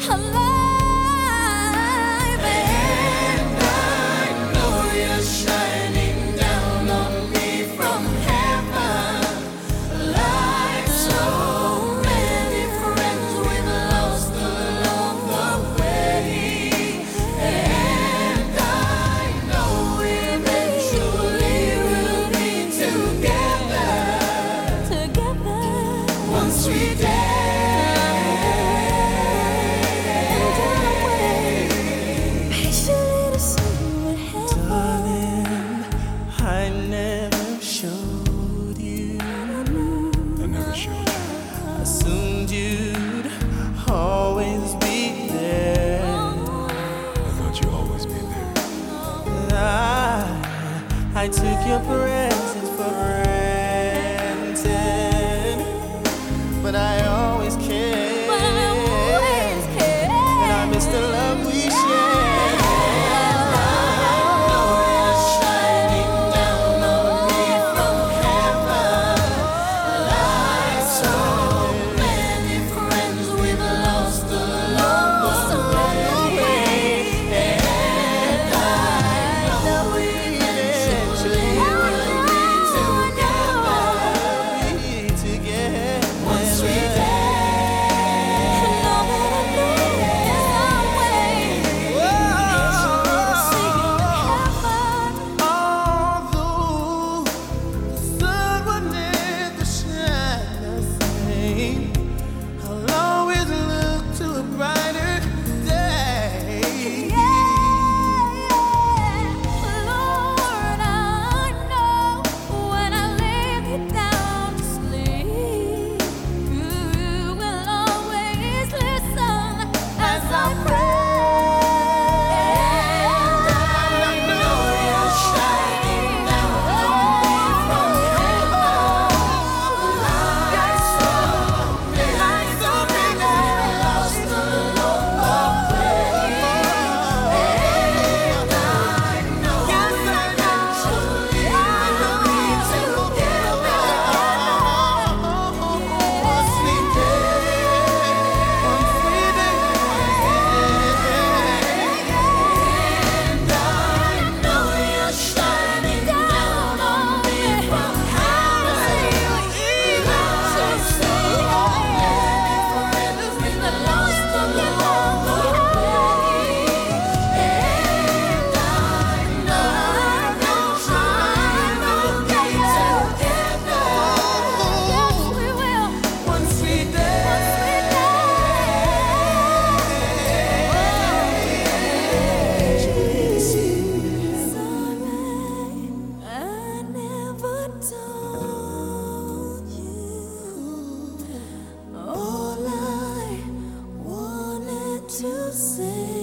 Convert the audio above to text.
alive. And I know you're shining down on me from heaven. Like so many friends, we've lost along the way. And I know eventually we'll be together once we patiently to see what happens. Darling, I never showed you. I never showed you. Assumed you'd always be there. I thought you'd always be there. I took your presence for granted, but I always cared. And I miss the love we shared. To say